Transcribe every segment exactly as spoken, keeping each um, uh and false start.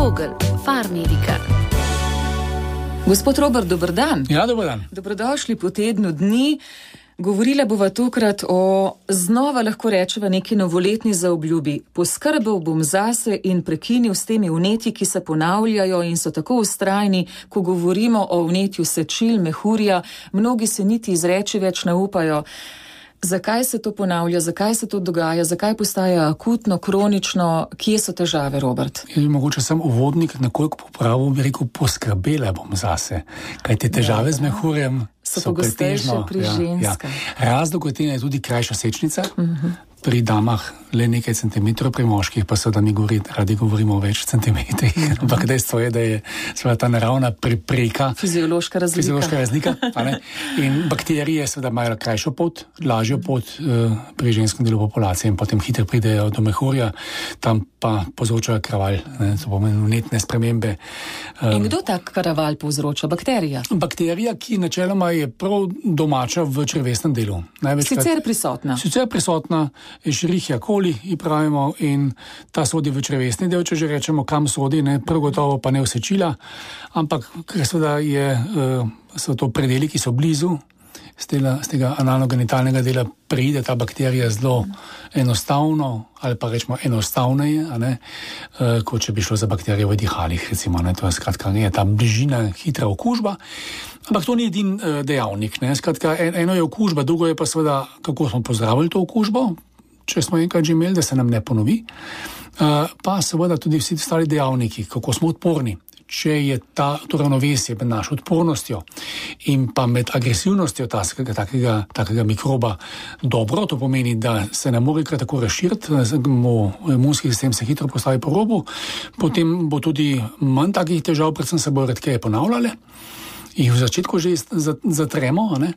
Vogel, Farmedika. Gospod Robert, dober dan. Ja, dober dan. Dobrodošli po tednu dni. Govorila bova tokrat o, znova lahko rečeva, neki novoletni zaobljubi. Poskrbel bom zase in prekinil s temi vnetji, ki se ponavljajo in so tako ustrajni, ko govorimo o vnetju sečil, mehurja. Mnogi se niti izreči več ne upajo. Zakaj se to ponavlja, zakaj se to dogaja, zakaj postaja akutno, kronično, kje so težave, Robert? Jaz bi mogoče sem uvodnik nekoliko popravil, bi rekel, poskrbela bom zase, kaj te težave ja, z mehurjem so, so pretežno pri ja, ženskah. Ja. Razlog je tudi krajša sečnica, uh-huh. Pri damah le nekaj centimetrov, pri moških pa so, da mi govori, radi govorimo o več centimetrih, uh-huh. Ampak dejstvo je, da je seveda ta naravna prepreka, fiziološka razlika, fiziološka razlika a ne? In bakterije seveda imajo krajšo pot, lažjo pot uh, pri ženskem delu populacije in potem hitro pridejo do mehurja, tam pa povzročajo kravalj, ne, to pomeni vnetne spremembe. Um, in kdo tak kravalj povzroča? Bakterija? Bakterija, ki načeloma je prav domača v črevesnem delu. Največkrat, sicer prisotna. Sicer prisotna, Escherichia coli, ji pravimo, in ta sodi v črevesni del, če že rečemo, kam sodi, ne, prav gotovo pa ne v sečila, ampak ker seveda je, uh, so to predeli, ki so blizu, z tega, z tega analogenitalnega dela pride ta bakterija zelo enostavno, ali pa rečemo enostavneje, a ne, uh, kot če bi šlo za bakterijo v dihalih, recimo, ne, to je skratka, je ta bližina hitra okužba, ampak to ni edin uh, dejavnik, ne, skratka, en, eno je okužba, drugo je pa seveda, kako smo pozdravili to okužbo, če smo enkrat že imeli, da se nam ne ponovi, uh, pa seveda tudi vsi ostali dejavniki, kako smo odporni. Če je ta, to ravnovesje med našo odpornostjo in pa med agresivnostjo takega, takega, takega mikroba dobro, to pomeni, da se ne more kar tako razširiti, imunski sistem se hitro postavi po robu, potem bo tudi manj takih težav, predvsem se bo redkeje ponavljale, jih v začetku že zatremo, ne?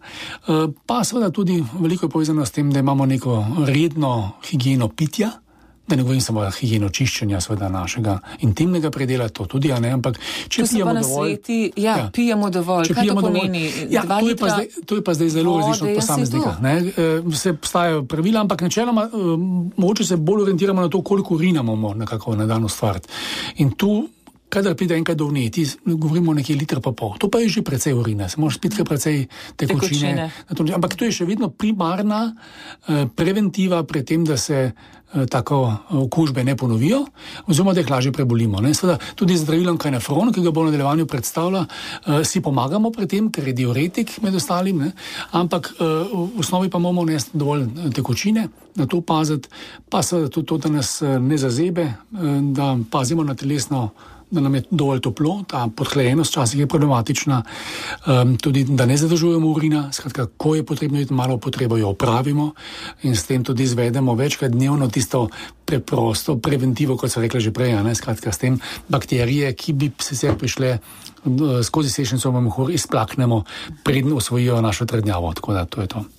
Pa seveda tudi veliko je povezano s tem, da imamo neko redno higieno pitja, da ne govorim samo higieno čiščenja seveda našega intimnega predela, to tudi, a ne, ampak če pijemo dovolj... Sveti, ja, ja, pijemo dovolj, če kaj pijemo to pomeni? Ja, to, je zdaj, to je pa zdaj zelo različno od posameznika. Vse postajajo pravila, ampak načeloma uh, mogoče se bolj orientiramo na to, koliko urinamo nekako na dan ustvariti. In tu kadar pride enkrat do vnetij, govorimo o nekaj litra pa pol. To pa je že precej urina, se moraš spiti precej tekočine. tekočine. Ampak to je še vedno primarna uh, preventiva pred tem, da se uh, tako okužbe ne ponovijo, oziroma da jih lažje prebolimo. Ne? Sveda, tudi z zdravilom kanefron, ki ga bo v nadaljevanju predstavlja, uh, si pomagamo pri tem, ker je diuretik med ostalim, ne? Ampak uh, v osnovi pa moramo nesti dovolj tekočine, na to paziti, pa seveda tudi to, da nas ne zazebe, uh, da pazimo na telesno, da nam je dovolj toplo, ta podhlajenost včasih je problematična, um, tudi da ne zadržujemo urina, skratka, ko je potrebno iti malo potrebo, jo opravimo in s tem tudi izvedemo večkrat dnevno tisto preprosto preventivo, kot so rekla že prej, ne, skratka, s tem bakterije, ki bi se sicer prišle uh, skozi sečnico v mehur, izplaknemo, preden osvojijo našo trdnjavo, tako da to je to.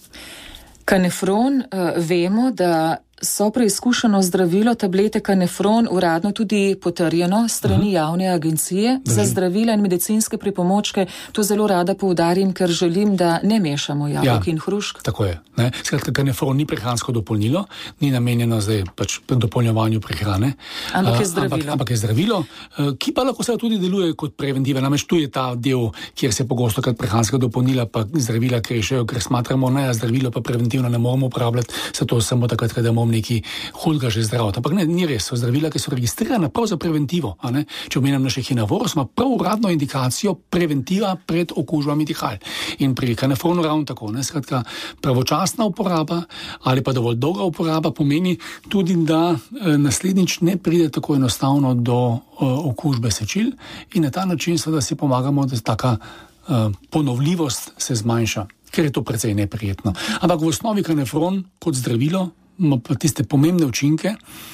Kanefron, uh, vemo, da so preizkušeno zdravilo, tablete kanefron, uradno tudi potrjeno strani uh-huh. javne agencije Drži. Za zdravila in medicinske pripomočke. To zelo rada poudarim, ker želim, da ne mešamo jabolk ja, in hrušk. Tako je. Ne? Skratka, kanefron ni prehransko dopolnilo, ni namenjeno zdaj pač dopolnjevanju prehrane. Ampak je zdravilo. Ampak, ampak je zdravilo, ki pa lahko se tudi deluje kot preventiva. Namreč tu je ta del, kjer se pogosto krat prehranska dopolnila pa zdravila krešejo, ker smatramo, ne, zdravilo pa preventivno ne moramo uporabljati, zato samo takrat, kada imamo neki hudega že zdravja. Ampak ne, ni res, so zdravila, ki so registrirana prav za preventivo. A ne? Če omenjam naše hinavorus, ima prav uradno indikacijo preventiva pred okužbami dihal. In pri kanefronu ravno tako. Ne? Skratka, pravočasna uporaba ali pa dovolj dolga uporaba pomeni tudi, da e, naslednjič ne pride tako enostavno do e, okužbe sečil in na ta način seveda si pomagamo, da taka e, ponovljivost se zmanjša, ker je to precej neprijetno. Ampak v osnovi kanefron kot zdravilo ima pa tiste pomembne učinke,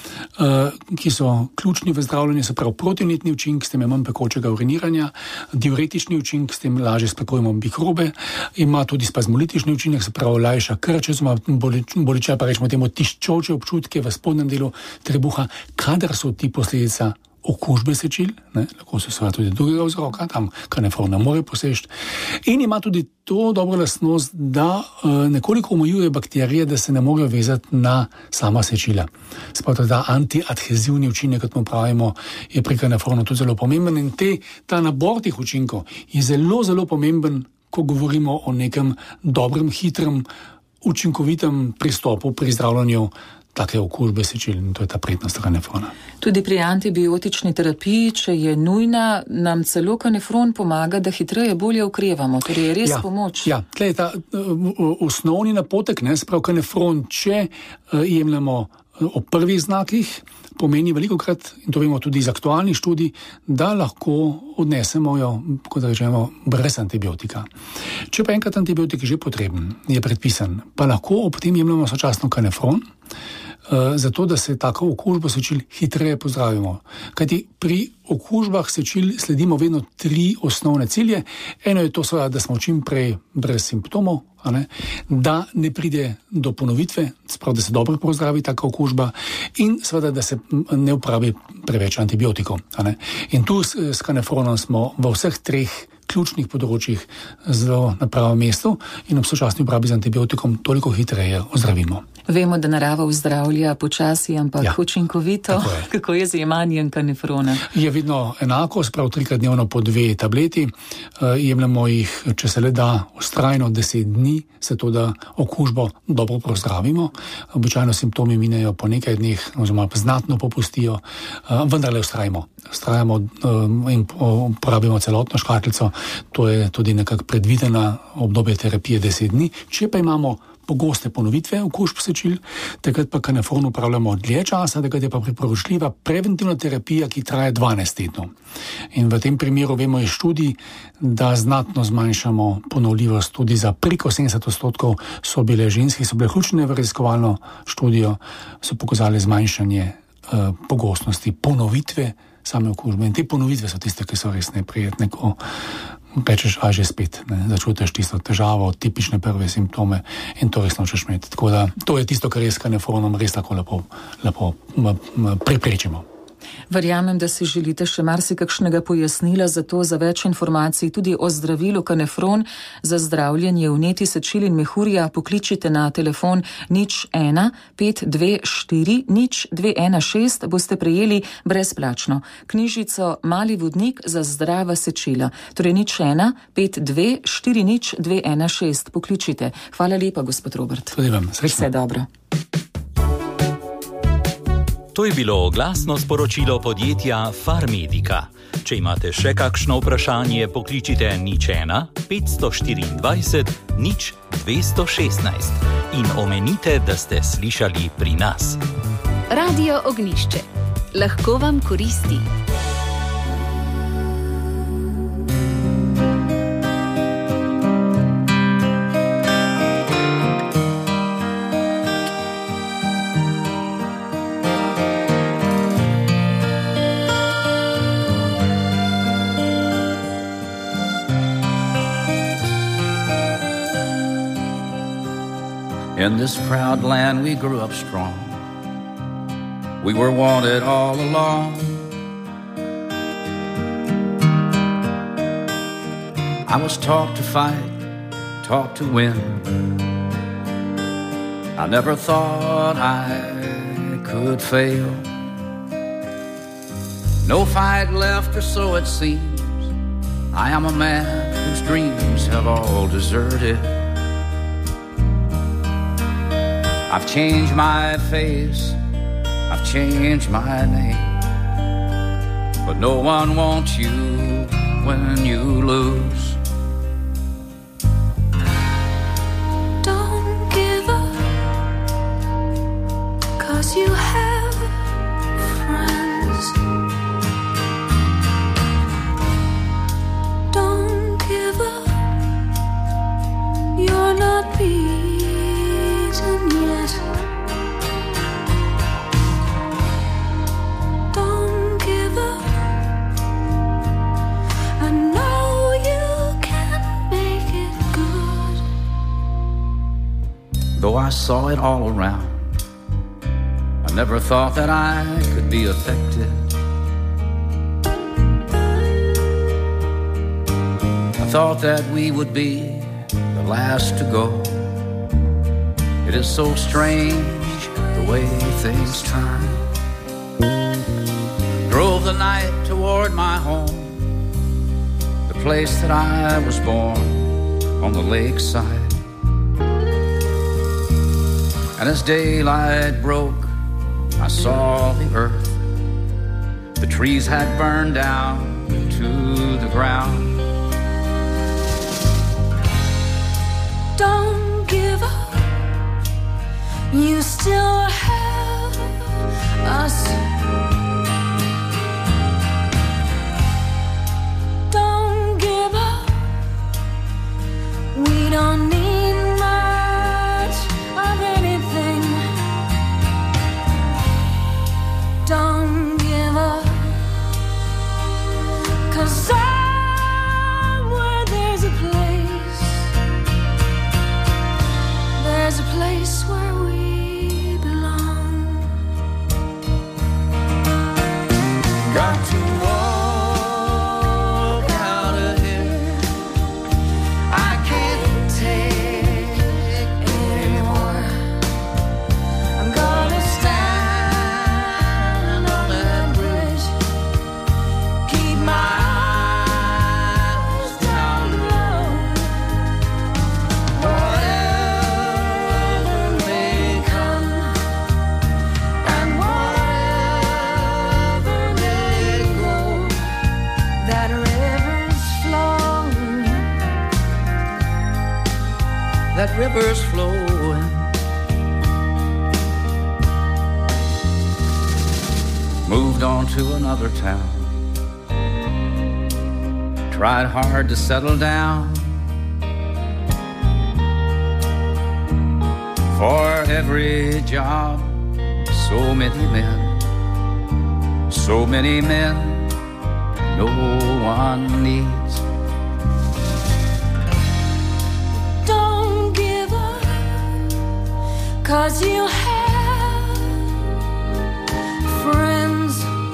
uh, ki so ključni v zdravljenju, se pravi protivnetni učinek, s tem je manj pekočega uriniranja, diuretični učinek, s tem lažje sprekujemo mikrobe, ima tudi spazmolitični učinek, se pravi lajša krče, boliče pa rečemo temu tiščoče občutke v spodnjem delu trebuha, kadar so ti posledica okužbe sečil, ne, lahko so seveda tudi drugega vzroka, tam kanefron ne more poseči. In ima tudi to dobro lastnost, da uh, nekoliko omejuje bakterije, da se ne morejo vezati na sama sečila. Spravo, da antiadhezivni učinek, kot mu pravimo, je pri kanefronu tudi zelo pomemben in te, ta nabor teh učinkov je zelo, zelo pomemben, ko govorimo o nekem dobrem, hitrem, učinkovitem pristopu pri zdravljanju take okužbe sečil, in to je ta prednost kanefrona. Tudi pri antibiotični terapiji, če je nujna, nam celo kanefron pomaga, da hitreje bolje okrevamo, torej je res ja, pomoč. Ja, tle je ta uh, osnovni napotek, ne, sprav kanefron, če uh, jemljamo uh, o prvih znakih, pomeni veliko krat, in to vemo tudi iz aktualnih študij, da lahko odnesemo jo, kot rečemo, brez antibiotika. Če pa enkrat antibiotik je že potreben, je predpisan, pa lahko ob tem jemljamo sočasno kanefron, uh, zato da se tako okužbo sečil hitreje pozdravimo. Kajti pri okužbah sečil sledimo vedno tri osnovne cilje. Eno je to, seveda, da smo čim prej brez simptomov, a ne? Da ne pride do ponovitve, sprav, da se dobro pozdravi taka okužba in seveda, da se ne uporabi preveč antibiotikov. A ne? In tu s, s kanefronom smo v vseh treh ključnih področjih zelo na pravem mestu in ob sočasni uporabi z antibiotikom toliko hitreje ozdravimo. Vemo, da narava ozdravlja počasi, ampak ja, učinkovito. Je. Kako je z jemanjem kanefrona? Je vedno enako, sprav trikrat dnevno po dve tableti. Uh, jemljamo jih, če se le da, vztrajno deset dni, zato da okužbo dobro pozdravimo. Običajno simptomi minejo po nekaj dneh, oziroma znatno popustijo, uh, vendar le vztrajamo. Vztrajamo uh, in uporabimo celotno škatlico. To je tudi nekako predvidena obdobje terapije deset dni. Če pa imamo pogoste ponovitve okužb sečil, takrat pa kanefron upravljamo dlje časa, takrat je pa priporočljiva preventivna terapija, ki traja dvanajst tednov. In v tem primeru vemo iz študij, da znatno zmanjšamo ponovljivost, tudi za preko sedemdeset odstotkov so bile ženske, so bile vključene v raziskovalno študijo, so pokazali zmanjšanje uh, pogostnosti ponovitve same okužbe. In te ponovitve so tiste, ki so res neprijetne, ko rečeš, a že spet, ne, začutiš tisto težavo, tipične prve simptome in to res nočeš imeti. Tako da to je tisto, kar res kanefronom res tako lepo, lepo preprečimo. Verjamem, da si želite še marsikakšnega pojasnila, zato za več informacij tudi o zdravilu kanefron za zdravljenje vnetij sečil in mehurja pokličite na telefon nič ena pet dve štiri nič dve ena šest, boste prejeli brezplačno knjižico Mali vodnik za zdrava sečila. Torej nič ena pet dve štiri nič dve ena šest. Pokličite. Hvala lepa, gospod Robert. Tudi vam. Srečno. Vse dobro. To je bilo oglasno sporočilo podjetja Farmedika. Če imate še kakšno vprašanje, pokličite nič ena pet štiriindvajset nič dvesto šestnajst in omenite, da ste slišali pri nas. Radio Ognjišče. Lahko vam koristi. In this proud land we grew up strong. We were wanted all along. I was taught to fight, taught to win. I never thought I could fail. No fight left, or so it seems. I am a man whose dreams have all deserted. I've changed my face, I've changed my name, but no one wants you when you lose. Don't give up, 'cause you have friends. Don't give up, you're not beaten yet. Don't give up, I know you can make it good. Though I saw it all around, I never thought that I could be affected. thought that we would be the last to go. It is so strange the way things turn. Drove the night toward my home, the place that I was born on the lakeside. And as daylight broke, I saw the earth. The trees had burned down to the ground. Don't give up, you still have us. Don't give up, we don't need much of anything. Don't give up, 'cause somewhere there's a place, there's a place where we belong. Got to walk out of here, I can't take Anymore, I'm gonna stand on that bridge, keep my eyes down low. Whatever may come, and whatever may go, that river's flowing. that river's flowing. Moved on to another town, tried hard to settle down. For every job, so many men, so many men no one needs. Don't give up, 'cause you have friends.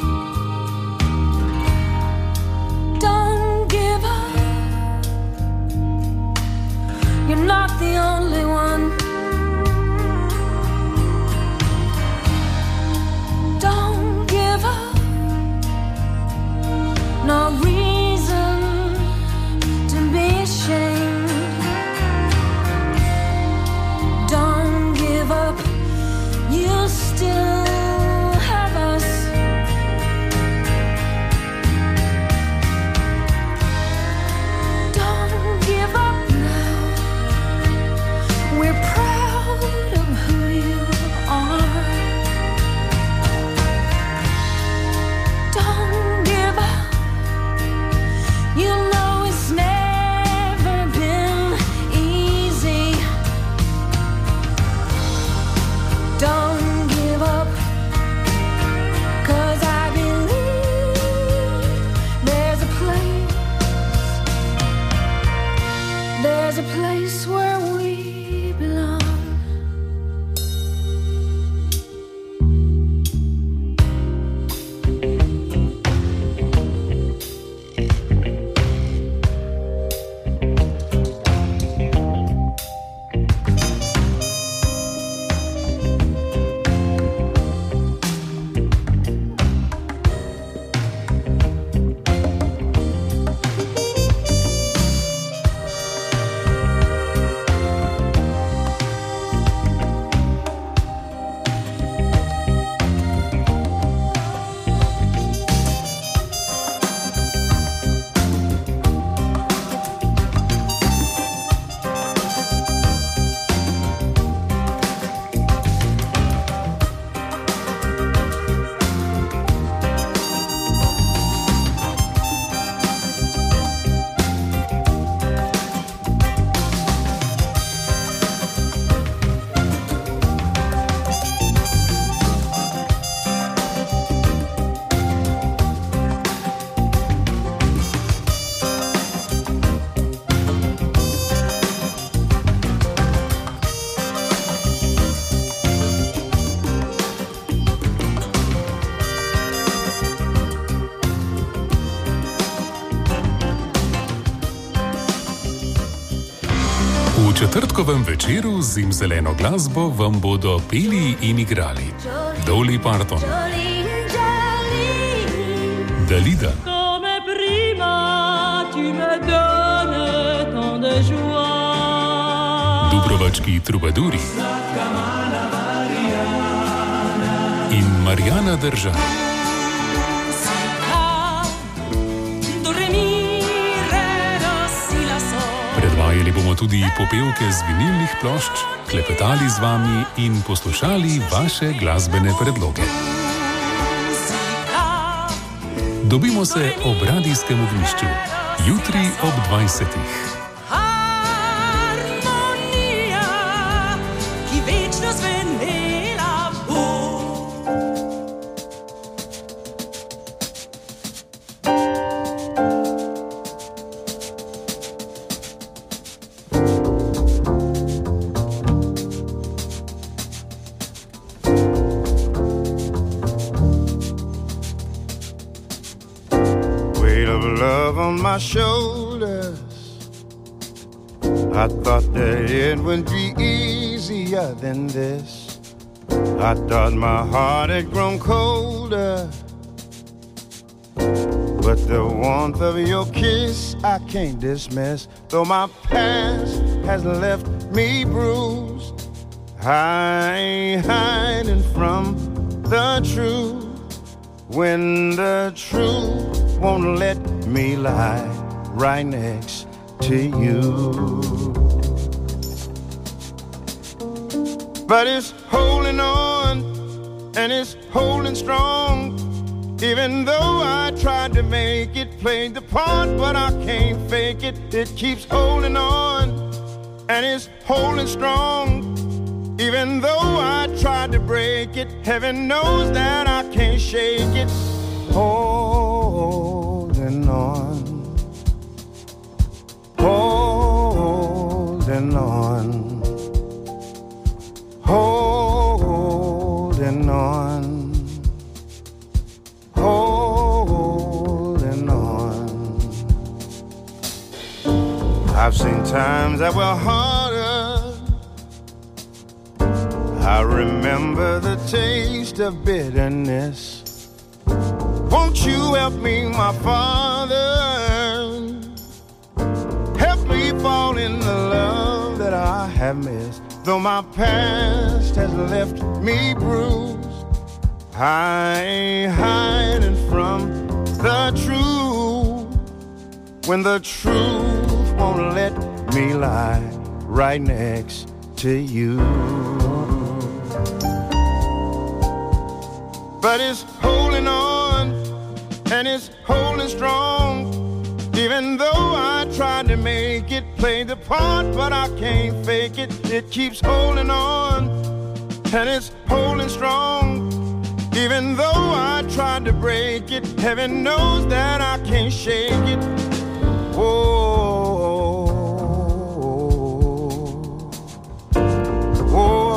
Don't give up, you're not the only one. Don't give up, no reason to be ashamed. Don't give up, you still have us. Don't give up now, we're proud of who you are. Don't give up, četrtkovem večeru z zimzeleno glasbo vam bodo peli in igrali Dolly Parton, Dalida, Dubrovački trubaduri in Marijana Drža. Predvajali bomo tudi popevke z vinilnih plošč, klepetali z vami in poslušali vaše glasbene predloge. Dobimo se ob radijskem ognjišču, jutri ob dvajsetih. My shoulders, I thought that it would be easier than this. I thought my heart had grown colder, but the warmth of your kiss I can't dismiss. Though my past has left me bruised, I ain't hiding from the truth. When the truth won't let me lie right next to you. But it's holding on and it's holding strong. Even though I tried to make it, played the part, but I can't fake it. It keeps holding on and it's holding strong. Even though I tried to break it, heaven knows that I can't shake it. Holding on, holding on, holding on, holding on. I've seen times that were harder. I remember the taste of bitterness. Won't you help me, my Father? Help me fall in the love that I have missed. Though my past has left me bruised, I ain't hiding from the truth. When the truth won't let me lie right next to you. But it's holding on and it's holding strong. Even though I tried to make it, play the part, but I can't fake it. It keeps holding on and it's holding strong. Even though I tried to break it, heaven knows that I can't shake it. Whoa, whoa.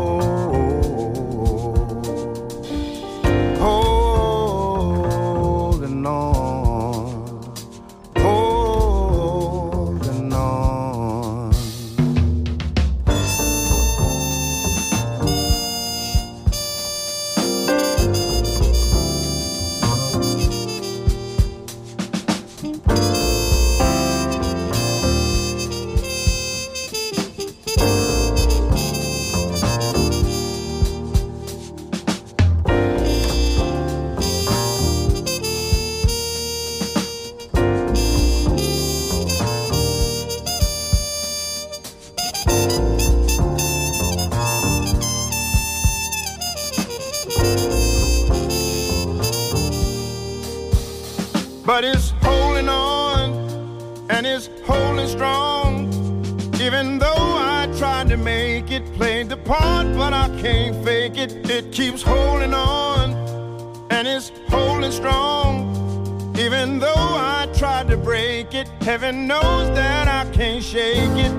But it's holding on and it's holding strong. Even though I tried to make it, played the part, but I can't fake it. It keeps holding on and it's holding strong. Even though I tried to break it, heaven knows that I can't shake it.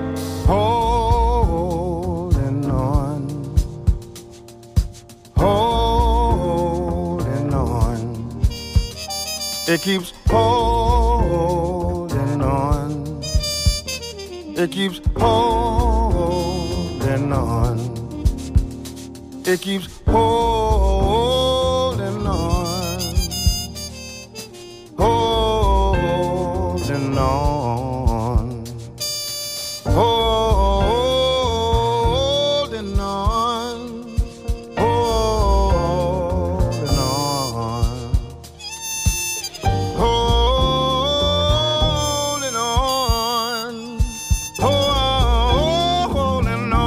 Holding on, holding on. It keeps holding on. It keeps holding holding on. It keeps holding on, holding on, holding on, holding on, holding on, holding on.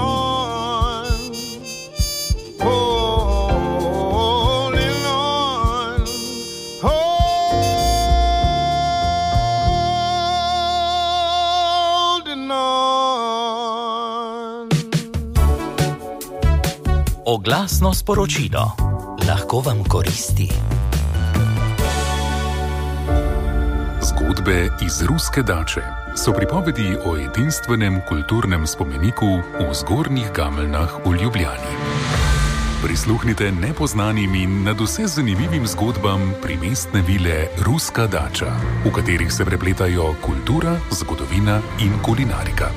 Oglasno sporočilo. Lahko vam koristi. Zgodbe iz ruske dače so pripovedi o edinstvenem kulturnem spomeniku v Zgornjih Gameljnah v Ljubljani. Prisluhnite nepoznanim in nadvse zanimivim zgodbam primestne vile Ruska dača, v katerih se prepletajo kultura, zgodovina in kulinarika.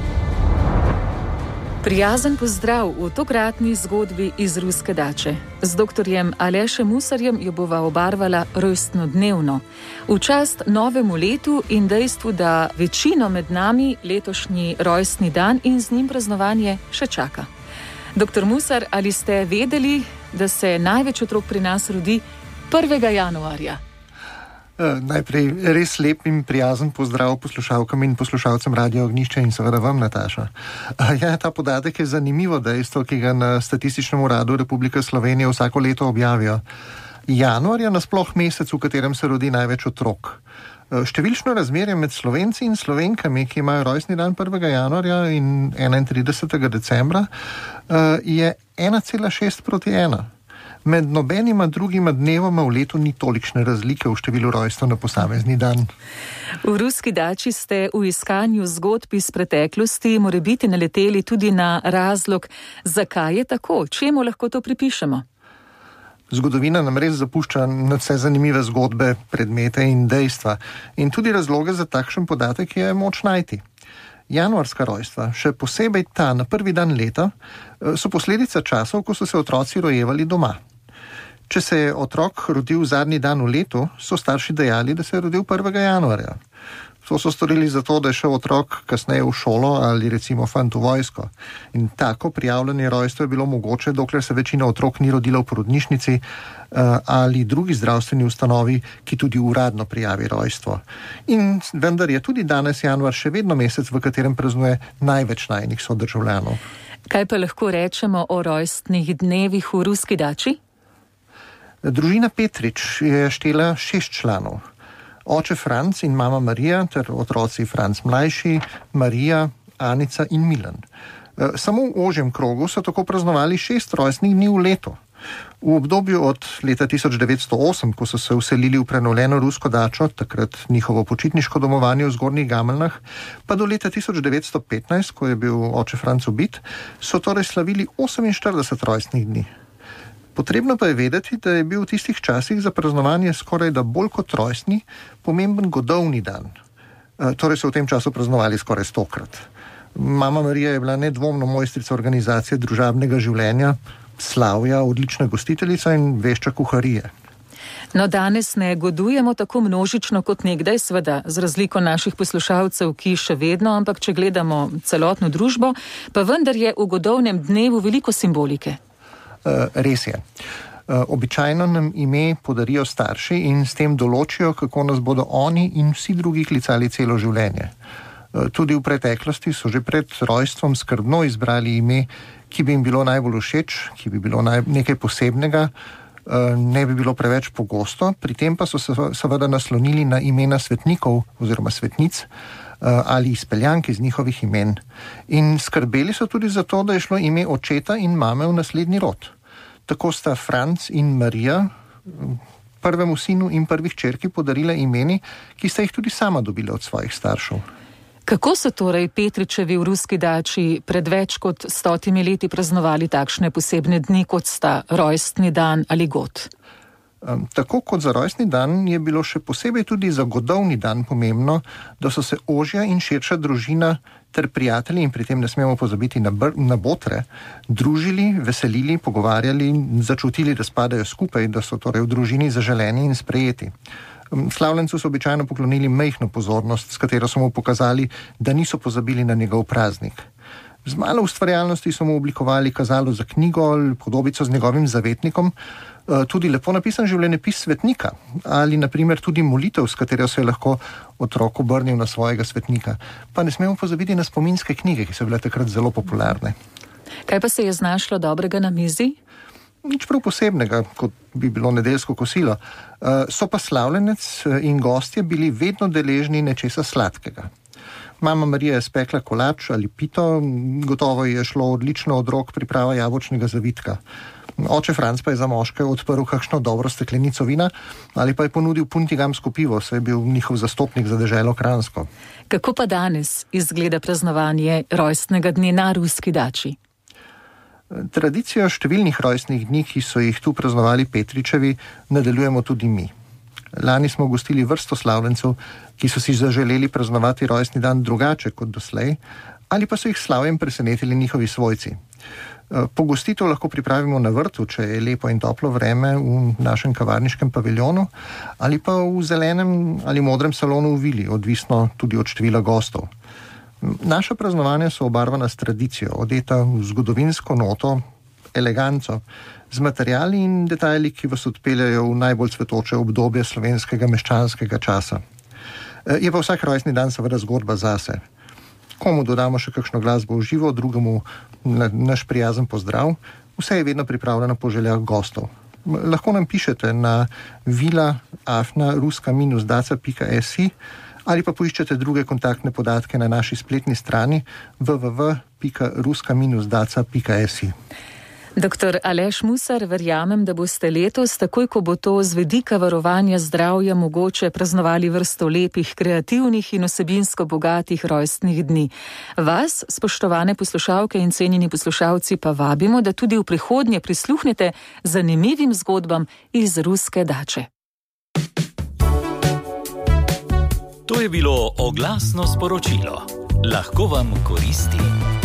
Prijazen pozdrav v tokratni zgodbi iz Ruske dače. Z doktorjem Alešem Musarjem jo bova obarvala rojstnodnevno. V čast novemu letu in dejstvu, da večino med nami letošnji rojstni dan in z njim praznovanje še čaka. Doktor Musar, ali ste vedeli, da se največ otrok pri nas rodi prvega januarja? Najprej res lep in prijazen pozdrav poslušalkam in poslušalcem Radio Ognjišče in seveda vam, Nataša. Ja, ta podatek je zanimivo dejstvo, ki ga na Statističnem uradu Republike Slovenije vsako leto objavijo. Januar je nasploh mesec, v katerem se rodi največ otrok. Številčno razmerje med Slovenci in Slovenkami, ki imajo rojstni dan prvega januarja in enaintridesetega decembra, je ena cela šest proti ena. Med nobenima drugima dnevoma v letu ni tolikšne razlike v številu rojstev na posamezni dan. V Ruski dači ste v iskanju zgodb iz preteklosti morebiti naleteli tudi na razlog, zakaj je tako, čemu lahko to pripišemo? Zgodovina nam res zapušča nadvse zanimive zgodbe, predmete in dejstva. In tudi razloge za takšen podatek je moč najti. Januarska rojstva, še posebej ta na prvi dan leta, so posledica časov, ko so se otroci rojevali doma. Če se je otrok rodil zadnji dan v letu, so starši dejali, da se je rodil prvega januarja. To so storili zato, da je šel otrok kasneje v šolo ali recimo fant v vojsko. In tako prijavljanje rojstva je bilo mogoče, dokler se večina otrok ni rodila v porodnišnici ali drugi zdravstveni ustanovi, ki tudi uradno prijavi rojstvo. In vendar je tudi danes januar še vedno mesec, v katerem praznuje največ najinih sodržavljanov. Kaj pa lahko rečemo o rojstnih dnevih v Ruski dači? Družina Petrič je štela šest članov. Oče Franc in mama Marija ter otroci Franc mlajši, Marija, Anica in Milan. Samo v ožjem krogu so tako praznovali šest rojstnih dni v letu. V obdobju od leta tisoč devetsto osem, ko so se vselili v prenovljeno Rusko dačo, takrat njihovo počitniško domovanje v Zgornjih Gameljnah, pa do leta tisoč devetsto petnajst, ko je bil oče Franc ubit, so torej slavili oseminštirideset rojstnih dni. Potrebno pa je vedeti, da je bil v tistih časih za praznovanje skoraj da bolj kot rojstni pomemben godovni dan. E, torej so v tem času praznovali skoraj stokrat. Mama Marija je bila nedvomno mojstrica organizacije družabnega življenja, slavja, odlična gostiteljica in vešča kuharije. No, danes ne godujemo tako množično kot nekdaj, seveda, z razliko naših poslušalcev, ki še vedno, ampak če gledamo celotno družbo, pa vendar je v godovnem dnevu veliko simbolike. Uh, res je. Uh, običajno nam ime podarijo starši in s tem določijo, kako nas bodo oni in vsi drugi klicali celo življenje. Uh, tudi v preteklosti so že pred rojstvom skrbno izbrali ime, ki bi jim bilo najbolj všeč, ki bi bilo naj, nekaj posebnega, uh, ne bi bilo preveč pogosto, pri tem pa so se seveda naslonili na imena svetnikov oziroma svetnic uh, ali izpeljank iz njihovih imen. In skrbeli so tudi za to, da je šlo ime očeta in mame v naslednji rod. Tako sta Franc in Marija prvemu sinu in prvi hčerki podarile imeni, ki sta jih tudi sama dobila od svojih staršev. Kako so torej Petričevi v Ruski dači pred več kot stotimi leti praznovali takšne posebne dni, kot sta rojstni dan ali god? Tako kot za rojstni dan je bilo še posebej tudi za godovni dan pomembno, da so se ožja in širša družina ter prijatelji, in pri tem ne smemo pozabiti na, br- na botre, družili, veselili, pogovarjali in začutili, da spadajo skupaj, da so torej v družini zaželeni in sprejeti. Slavljencu so običajno poklonili majhno pozornost, s katero so mu pokazali, da niso pozabili na njegov praznik. Z malo ustvarjalnosti so mu oblikovali kazalo za knjigo ali podobico z njegovim zavetnikom, tudi lepo napisan življenjepis svetnika ali naprimer tudi molitev, s katero se je lahko otrok obrnil na svojega svetnika. Pa ne smemo pozabiti na spominske knjige, ki so bile takrat zelo popularne. Kaj pa se je znašlo dobrega na mizi? Nič prav posebnega, kot bi bilo nedeljsko kosilo. So pa slavljenec in gostje bili vedno deležni nečesa sladkega. Mama Marija je spekla kolač ali pito, gotovo je šlo odlično od rok priprava jabolčnega zavitka. Oče Franc pa je za moške odprl kakšno dobro steklenico vina ali pa je ponudil puntigamsko pivo, saj je bil njihov zastopnik za deželo Kranjsko. Kako pa danes izgleda praznovanje rojstnega dne na ruski dači? Tradicijo številnih rojstnih dni, ki so jih tu praznovali Petričevi, nadaljujemo tudi mi. Lani smo gostili vrsto slavljencev, ki so si zaželeli praznovati rojstni dan drugače kot doslej, ali pa so jih slavjem presenetili njihovi svojci. Pogostitev lahko pripravimo na vrtu, če je lepo in toplo vreme v našem kavarniškem paviljonu, ali pa v zelenem ali modrem salonu v vili, odvisno tudi od števila gostov. Naša praznovanja so obarvana s tradicijo, odeta v zgodovinsko noto, eleganco, z materiali in detajli, ki vas odpeljajo v najbolj cvetoče obdobje slovenskega meščanskega časa. Je pa vsak rojstni dan seveda zgodba zase. Komu dodamo še kakšno glasbo v živo, drugemu naš prijazen pozdrav, vse je vedno pripravljeno po željah gostov. Lahko nam pišete na vila afna ruska daca pika si ali pa poiščete druge kontaktne podatke na naši spletni strani w w w pika ruska daca pika si. Doktor Aleš Musar, verjamem, da boste letos, takoj ko bo to z vidika varovanja zdravja mogoče, praznovali vrsto lepih, kreativnih in osebinsko bogatih rojstnih dni. Vas, spoštovane poslušalke in cenjeni poslušalci, pa vabimo, da tudi v prihodnje prisluhnete zanimivim zgodbam iz ruske dače. To je bilo oglasno sporočilo. Lahko vam koristi.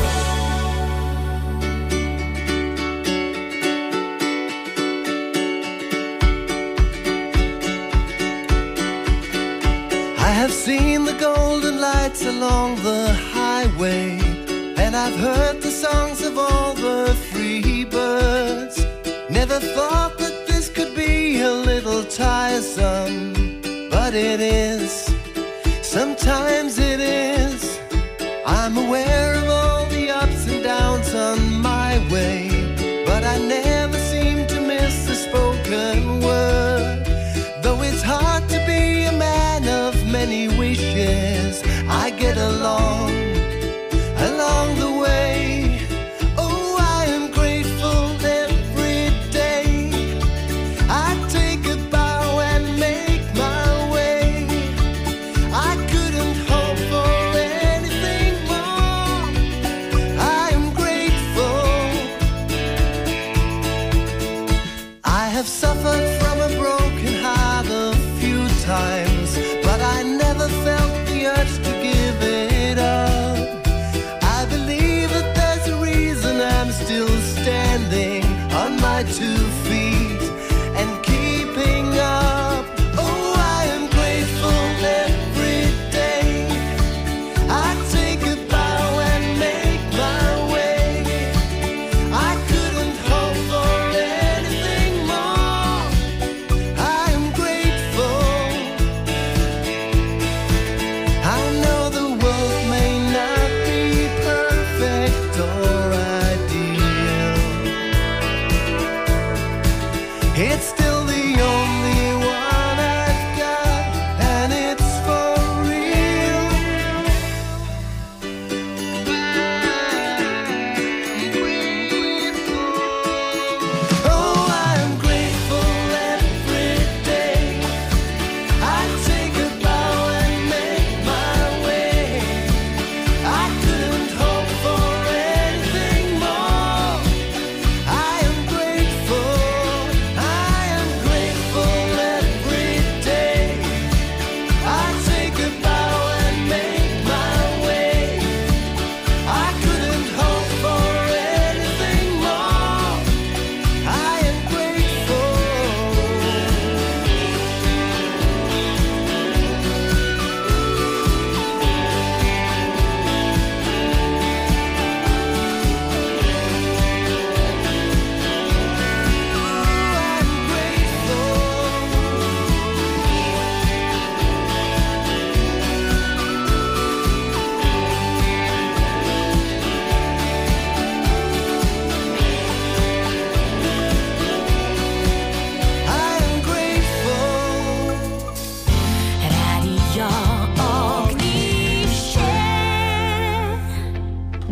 I have seen the golden lights along the highway, and I've heard the songs of all the free birds. Never thought that this could be a little tiresome, but it is. Sometimes it is. I'm aware of all the ups and downs on my way, but I never seem to miss a spoken word. Though it's hard to be a man of many wishes, I get along, along the way. Oh, I am grateful every day. I take a bow and make my way. I couldn't hope for anything more. I am grateful. I have suffered from a broken heart a few times, but I never felt the urge to give it up.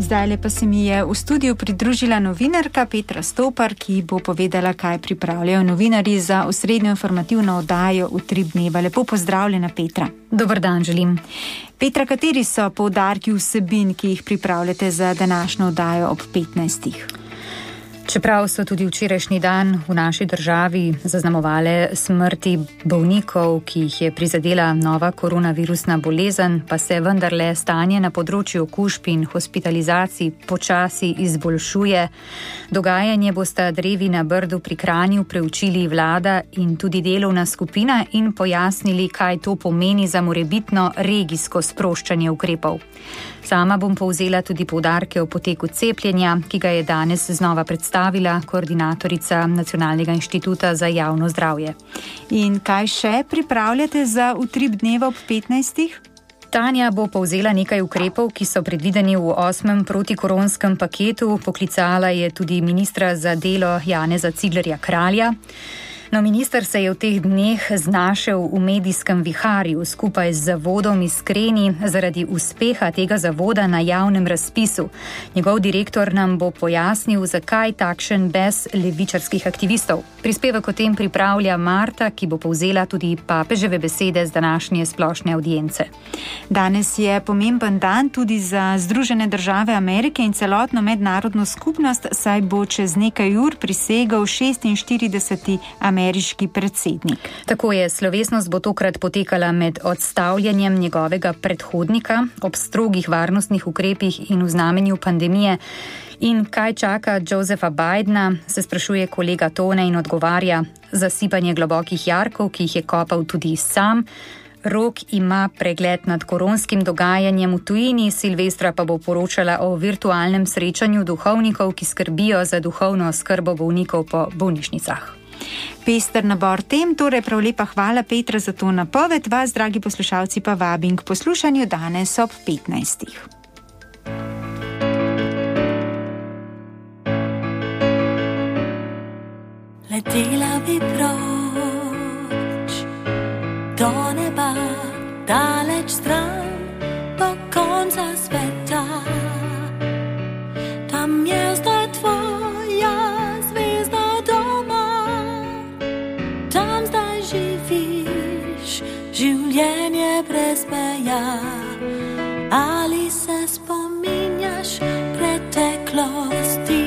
Zdaj pa se mi je v studiu pridružila novinarka Petra Stopar, ki bo povedala, kaj pripravljajo novinarji za osrednjo informativno oddajo Utrip dneva. Lepo pozdravljena, Petra. Dober dan želim. Petra, kateri so poudarki vsebin, ki jih pripravljate za današnjo oddajo ob petnajstih? Čeprav so tudi včerajšnji dan v naši državi zaznamovale smrti bolnikov, ki jih je prizadela nova koronavirusna bolezen, pa se vendarle stanje na področju okužb in hospitalizacij počasi izboljšuje. Dogajanje bosta drevi na Brdu pri Kranju preučili vlada in tudi delovna skupina in pojasnili, kaj to pomeni za morebitno regijsko sproščanje ukrepov. Sama bom povzela tudi poudarke o poteku cepljenja, ki ga je danes znova predstavila koordinatorica Nacionalnega inštituta za javno zdravje. In kaj še pripravljate za Utrip dneva ob petnajstih? Tanja bo povzela nekaj ukrepov, ki so predvideni v osmem protikoronskem paketu. Poklicala je tudi ministra za delo Janeza Ciglerja Kralja. No, minister se je v teh dneh znašel v medijskem viharju skupaj z zavodom Iskreni zaradi uspeha tega zavoda na javnem razpisu. Njegov direktor nam bo pojasnil, zakaj takšen bes levičarskih aktivistov. Prispevek o tem pripravlja Marta, ki bo povzela tudi papeževe besede z današnje splošne avdience. Danes je pomemben dan tudi za Združene države Amerike in celotno mednarodno skupnost, saj bo čez nekaj ur prisegel šestinštirideseti ameriški predsednik. Tako je, slovesnost bo tokrat potekala med odstavljanjem njegovega predhodnika ob strogih varnostnih ukrepih in v znamenju pandemije. In kaj čaka Josepha Bidena, se sprašuje kolega Tone in odgovarja: zasipanje globokih jarkov, ki jih je kopal tudi sam. Rok ima pregled nad koronskim dogajanjem v tujini, Silvestra pa bo poročala o virtualnem srečanju duhovnikov, ki skrbijo za duhovno oskrbo bolnikov po bolnišnicah. Pester nabor tem, torej prav lepa hvala, Petra, za to napoved. Vas, dragi poslušalci, pa vabim k poslušanju danes ob petnajstih. Letela bi proč do neba, daleč stran, do konca sveta. Tam je zdaj tvoja zvezda doma, tam zdaj živiš življenje brez meja. Ali se spominjaš preteklosti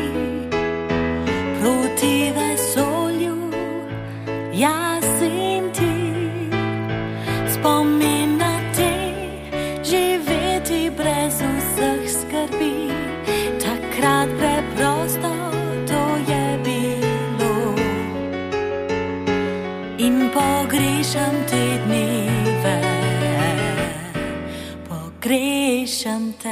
proti vesolju, jaz in ti? Spomin na te, živeti brez vseh skrbi, takrat preprosto to je bilo. In pogrešam te dneve, pogrešam te.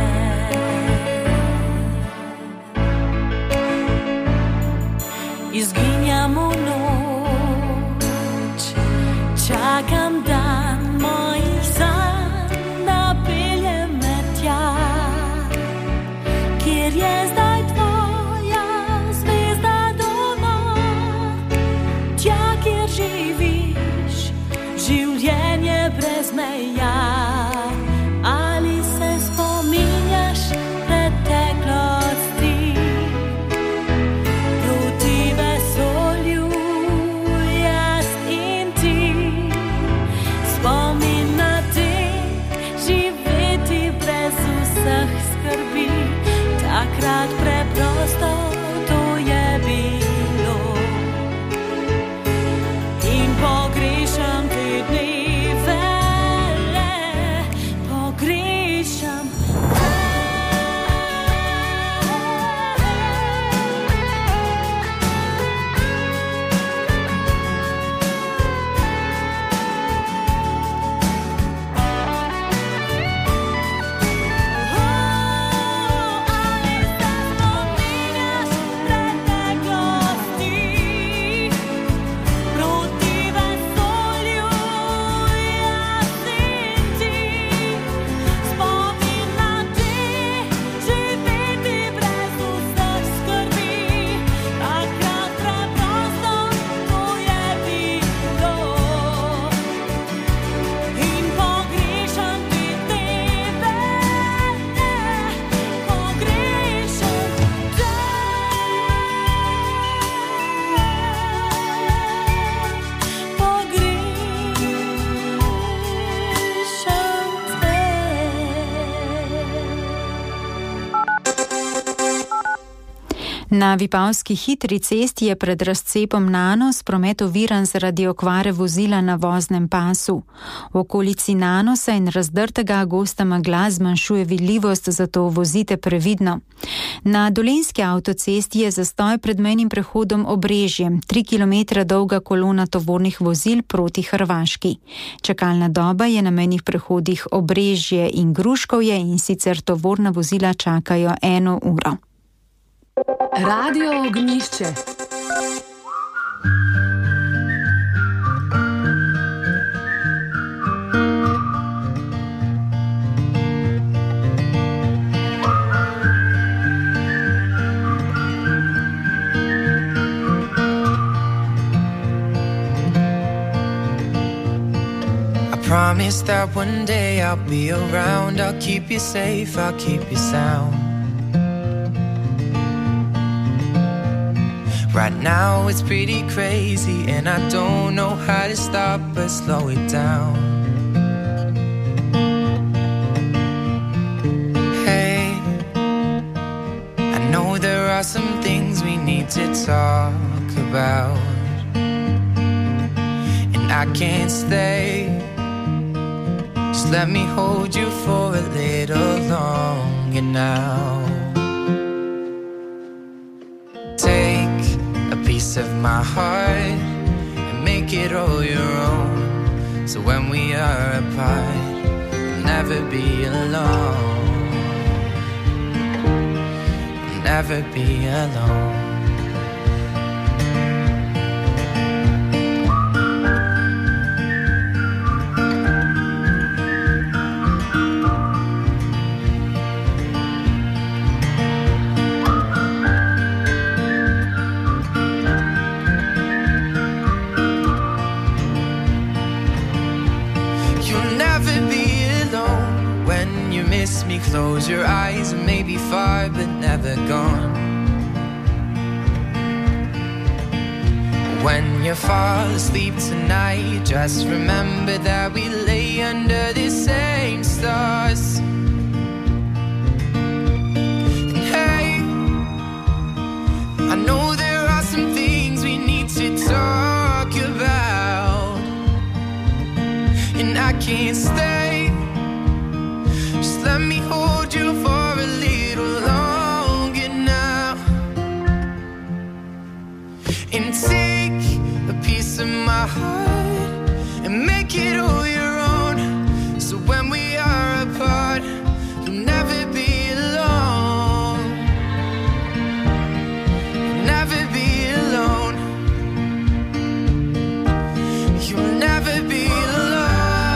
Izginjam v noč, čakam dan mojih sanj, napelje me tja, kjer je zdaj tvoja zvezda doma, tja, kjer živiš življenje brez meja. Ali se spomniš Na Vipavski hitri cesti je pred razcepom Nanos promet oviran zaradi okvare vozila na voznem pasu. V okolici Nanosa in razdrtega gosta megla zmanjšuje vidljivost, zato vozite previdno. Na Dolenjski avtocesti je zastoj pred mejnim prehodom Obrežje, tri kilometre dolga kolona tovornih vozil proti Hrvaški. Čakalna doba je na mejnih prehodih Obrežje in Gruškovje, in sicer tovorna vozila čakajo eno uro. Radio Ognjišče. Promise that one day I'll be around. I'll keep you safe, I'll keep you sound. Right now it's pretty crazy, and I don't know how to stop but slow it down. Hey, I know there are some things we need to talk about, and I can't stay. Just let me hold you for a little longer now. Take a piece of my heart and make it all your own, so when we are apart, you'll never be alone. You'll never be alone. Me, close your eyes and maybe far but never gone. When you fall asleep tonight, just remember that we lay under the same stars. And hey, I know there are some things we need to talk about, and I can't stay. Let me hold you for a little longer now, and take a piece of my heart and make it all your own, so when we are apart, you'll never be alone. You'll never be alone. You'll never be alone.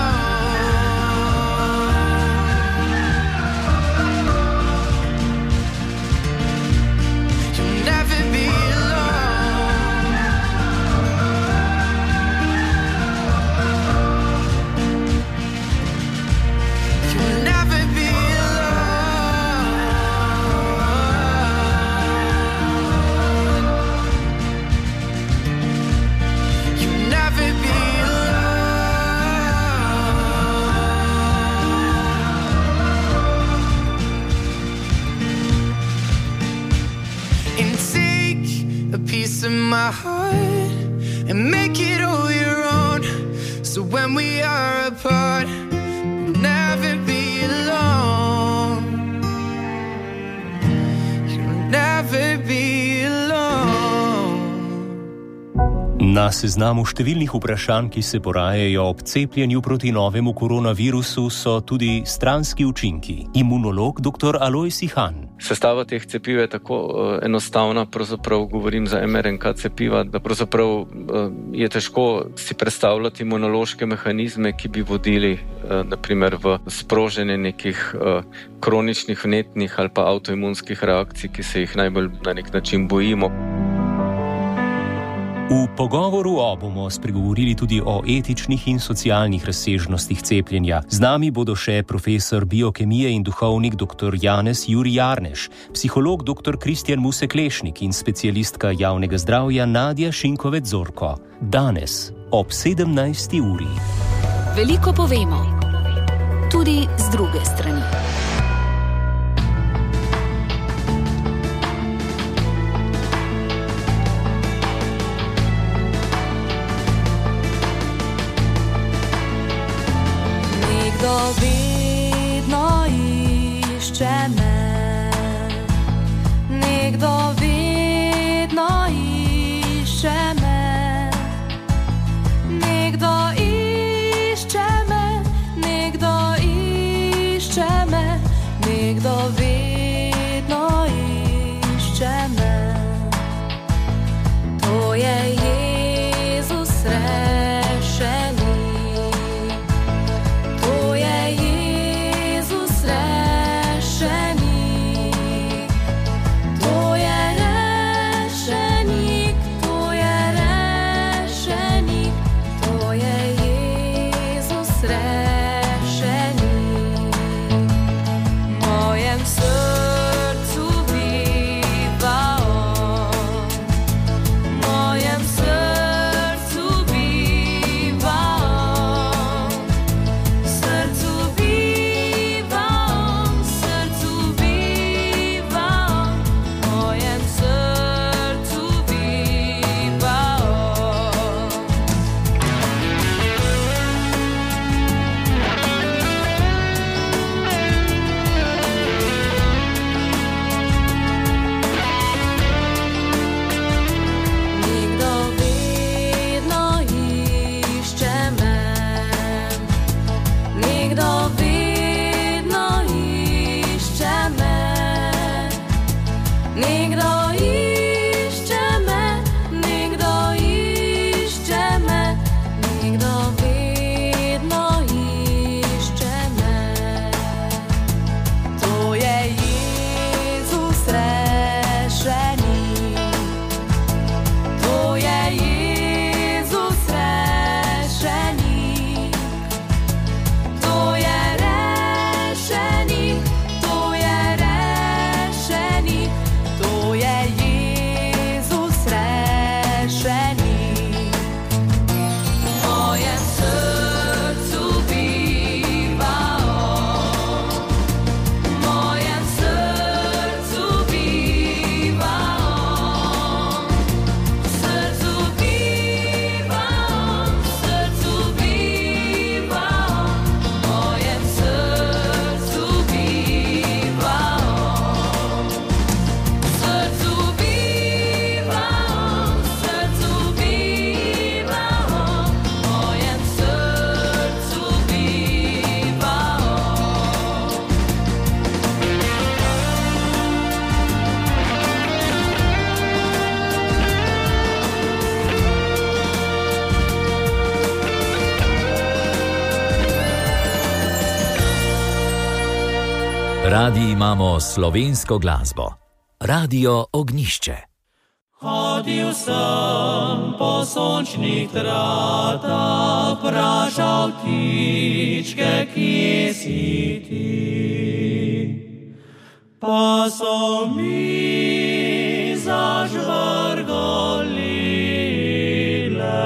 My heart and make it all your own, so when we are apart, you'll never be alone. You'll never be alone. Na seznamu številnih vprašanj, ki se porajajo ob cepljenju proti novemu koronavirusu, so tudi stranski učinki. Imunolog dr. Alojz Ihan. Sestava teh cepiv je tako uh, enostavna, pravzaprav govorim za em er en ka cepiva, da pravzaprav uh, je težko si predstavljati imunološke mehanizme, ki bi vodili uh, naprimer v sproženje nekih uh, kroničnih vnetnih ali pa avtoimunskih reakcij, ki se jih najbolj na nek način bojimo. V pogovoru o bomo spregovorili tudi o etičnih in socialnih razsežnostih cepljenja. Z nami bodo še profesor biokemije in duhovnik dr. Janez Juri Jarneš, psiholog dr. Kristjan Musek-Lešnik in specialistka javnega zdravja Nadja Šinkovec Zorko. Danes ob sedemnajsti uri. Veliko povemo, tudi z druge strani. Nekdo vedno išče me, nekdo vedno išče me, nekdo išče me, nekdo išče me, nekdo vedno išče me. To je Jezus rešeni. To je Jezus rešeni. To je rešenik, to je rešenik, to je Jezus rešeni. V mojem srcu biva on, v mojem srcu biva on, v srcu biva on, v srcu biva on, v mojem srcu biva on. Nekdo vedno išče me, nekdo vedno išče me, nekdo išče me, nekdo išče me, nekdo vedno išče me. To je Jezus rešeni. To je Jezus rešenik. To je rešenik, to je rešenik, to je Jezus rešenik. V mojem srcu biva on, v mojem srcu biva on, v srcu biva on, v srcu biva on, v mojem srcu biva on, v srcu biva on, v srcu biva on, v mojem srcu biva Radi imamo slovensko glasbo. Radio Ognjišče. Hodil sem po sončnih tratah, vprašal ptičke, kje si ti. Pa so mi zažvrgolile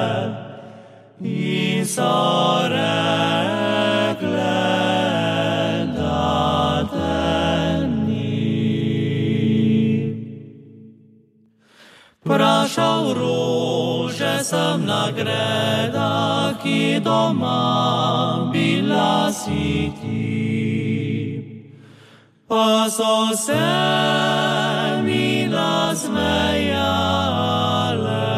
in so rekle, da te ni. Vprašal rože sem na gredah, ki doma bila si ti. Pa so se mi nasmejale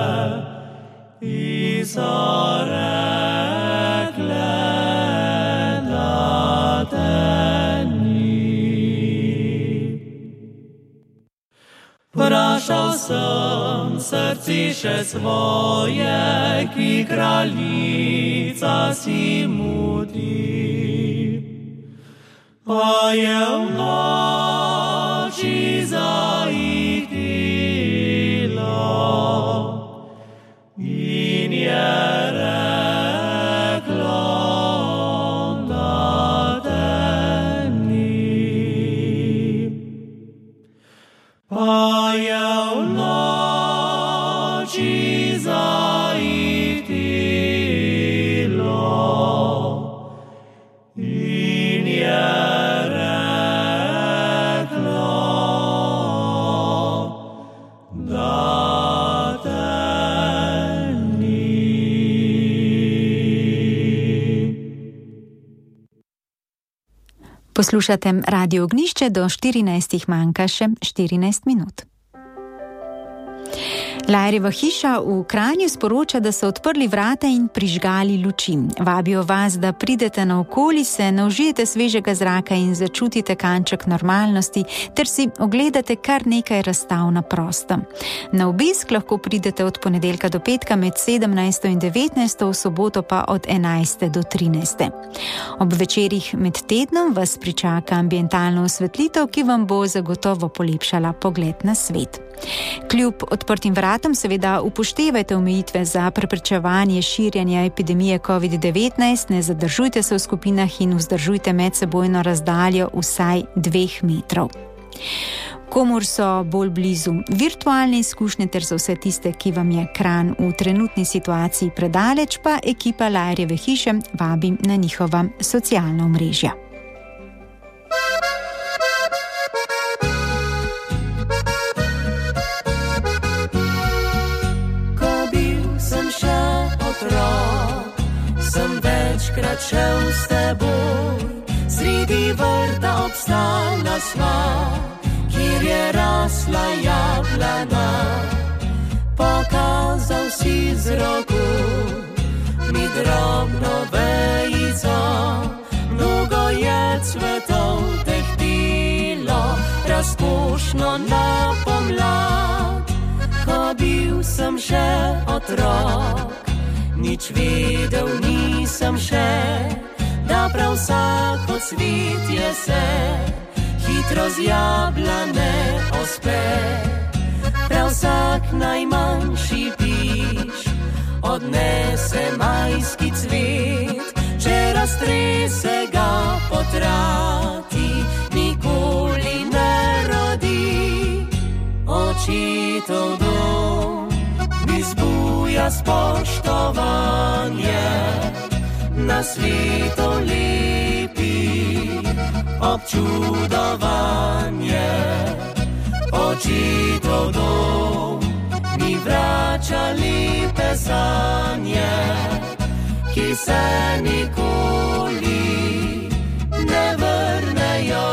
in so rekle, da te ni. Vprašal sem srciše svoje, ki kraljica si mudi. Pa je v noči zaihtilo in je reklo, da te ni. Pa je v noči zaihtilo in je reklo, Poslušate Radio Ognjišče, do štirinajstih manjka še štirinajst minut. Lajrjeva hiša v Kranju sporoča, da so odprli vrata in prižgali luči. Vabijo vas, da pridete naokoli, se naužijete svežega zraka in začutite kanček normalnosti, ter si ogledate kar nekaj razstav na prostem. Na obisk lahko pridete od ponedeljka do petka med sedemnajsto in devetnajsto, v soboto pa od enajste do trinajste. Ob večerih med tednom vas pričaka ambientalna osvetlitev, ki vam bo zagotovo polepšala pogled na svet. Kljub odprtim vratom seveda upoštevajte omejitve za preprečevanje širjanja epidemije covid devetnajst, ne zadržujte se v skupinah in vzdržujte medsebojno razdaljo vsaj dveh metrov. Komur so bolj blizu virtualne izkušnje ter za vse tiste, ki vam je Kranj v trenutni situaciji predaleč, pa ekipa Lajrjeve hiše vabi na njihova socialna omrežja. Sem večkrat šel s teboj, sredi vrta obstala sva, kjer je rasla jablana. Pokazal si z roko mi drobno vejico, mnogo je cvetov tehtilo, razkošno na pomlad. Ko bil sem še otrok, nič videl nisem še, da prav vsako cvetje se hitro z jablane ospe. Prav vsak najmanjši piš odnese majski cvet, če raztrese ga potrati, nikoli ne rodi. Očitov dom mi zbuja spoštovanje, na svetu lepi občudovanje. Očitov dom mi vrača lepe sanje, ki se nikoli ne vrnejo.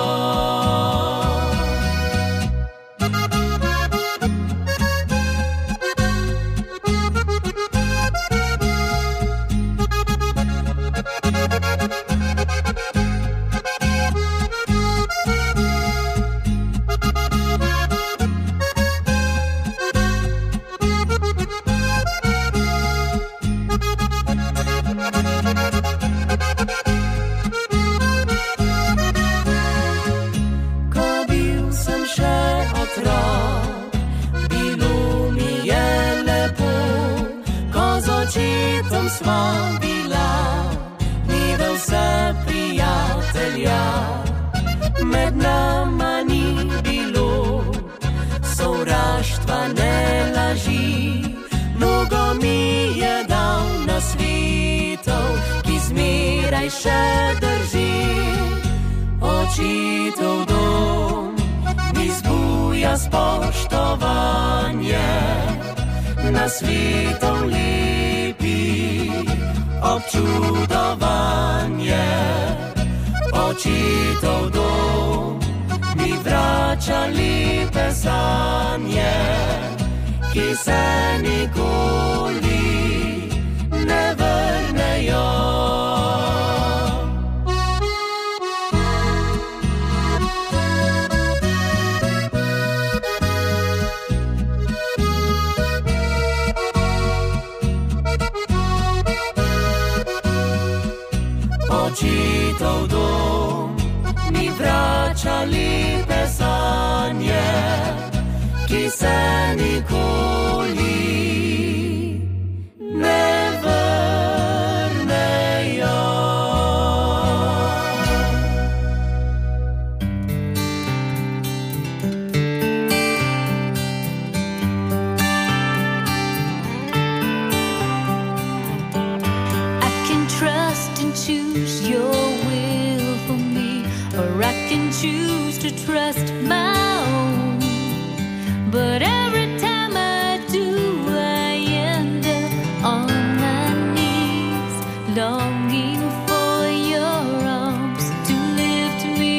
Sva bila, nivel se prijatelja, med nama ni bilo sovraštva, ne laži. Mnogo mi je dal na svetov, ki zmeraj še drži. Očitov dom mi zbuja spoštovanje, na svetov lepi občudovanje. Očitov dom mi vrača lepe sanje, ki se nikoli ne vrnejo. Očitov dom mi vrača lepe sanje, ki se nikoli ne vrnejo. I can trust and choose your will for me, or I can choose to trust my own. But every time I do, I end up on my knees, longing for your arms to lift me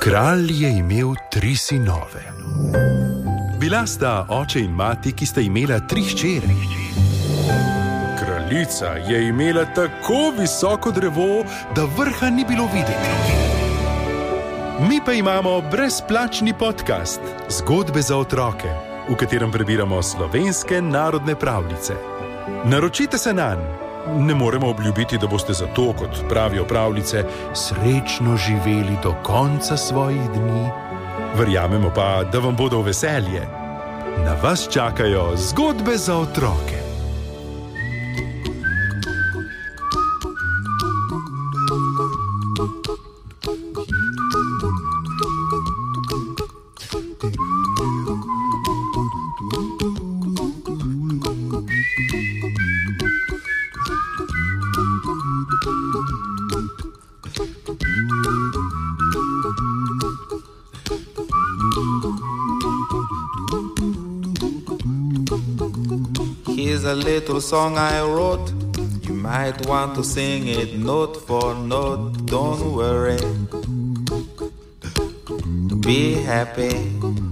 Kralj je imel tri sinove. Bila sta oče in mati, ki sta imela tri hčere. Kraljica je imela tako visoko drevo, da vrha ni bilo videti. Mi pa imamo brezplačni podcast Zgodbe za otroke, v katerem prebiramo slovenske narodne pravljice. Naročite se nanj. Ne moremo obljubiti, da boste zato, kot pravijo pravljice, srečno živeli do konca svojih dni. Verjamemo pa, da vam bodo v veselje. Na vas čakajo zgodbe za otroke. Here's a little song I wrote. You might want to sing it note for note. Don't worry. Be happy.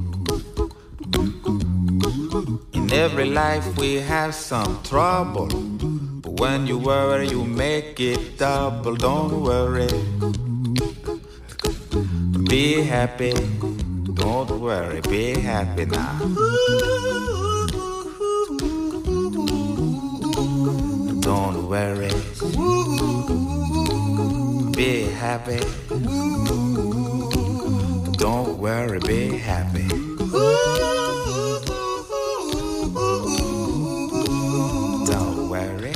In every life we have some trouble. But when you worry, you make it double. Don't worry. Be happy. Don't worry. Be happy now. Don't worry. Be happy. Don't worry, be happy. Don't worry.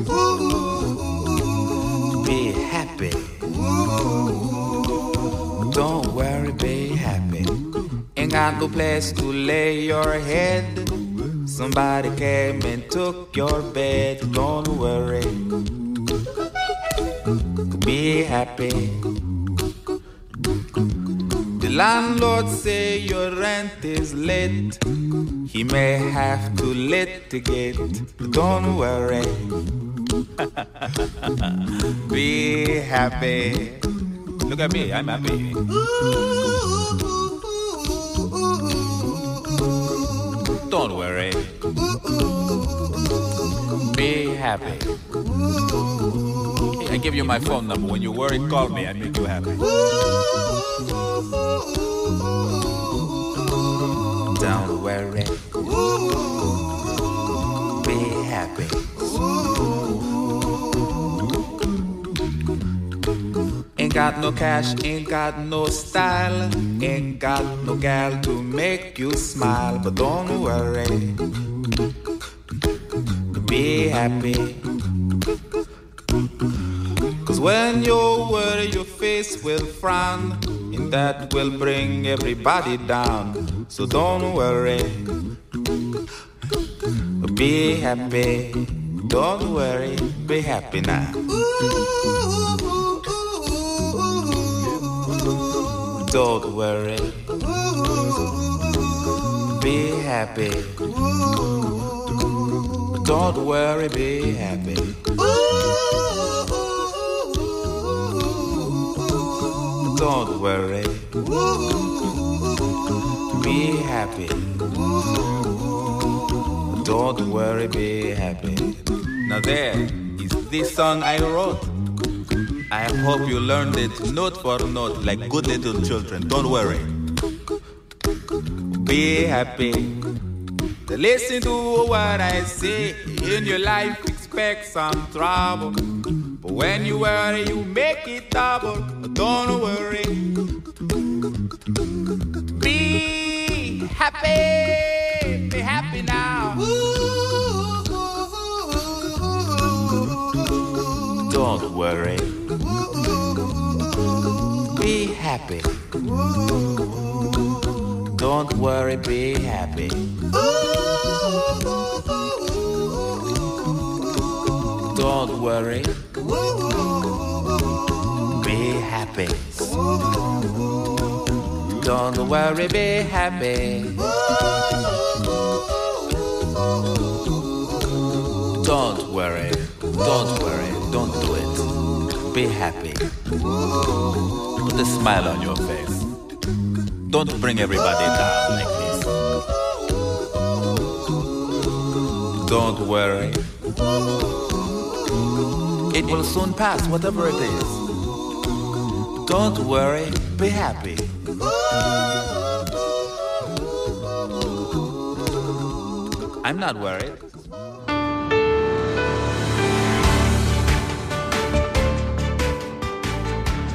Be happy. Don't worry, be happy. Ain't got no place to lay your head. Somebody came and took your bed. Don't worry. Be happy. The landlord say your rent is late. He may have to litigate. Don't worry. Be happy. Look at me, I'm happy. Don't worry. Be happy. I give you my phone number. When you worry, call me. I make you happy. Don't worry. Be happy. Ain't got no cash, ain't got no style, ain't got no gal to make you smile. But don't worry. Be happy. Cause when you worry, your face will frown, and that will bring everybody down. So don't worry. Be happy. Don't worry. Be happy now. Don't worry. Be happy. Don't worry, be happy. Don't worry. Be happy. Don't worry, be happy. Now there is this song I wrote. I hope you learned it note for note like good little children. Don't worry. Be happy. Listen to what I say. In your life, expect some trouble. But when you worry, you make it double. But don't worry. Be happy. Be happy now. Don't worry. Be happy. Don't worry, be happy. Don't worry. Be happy. Don't worry, be happy. Don't worry. Don't worry. Don't do it. Be happy. Put a smile on your face. Don't bring everybody down like this. Don't worry. It will soon pass, whatever it is. Don't worry, be happy. I'm not worried.